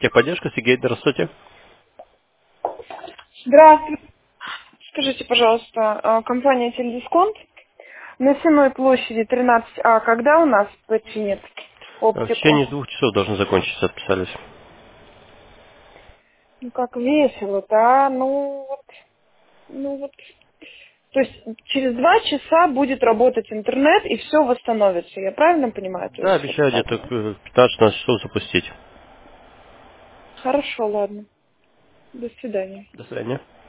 Техподдержка, Сергей, здравствуйте. Здравствуйте. Скажите, пожалуйста, компания Теледисконт на Сенной площади 13А, когда у нас починит В оптику? течение 2 часов должны закончиться, отписались. Ну как весело-то, а? Ну вот. То есть через 2 часа будет работать интернет и все восстановится. Я правильно понимаю? То Да, есть вот обещаю так. где-то к 15 часов запустить. Хорошо, ладно. До свидания. До свидания.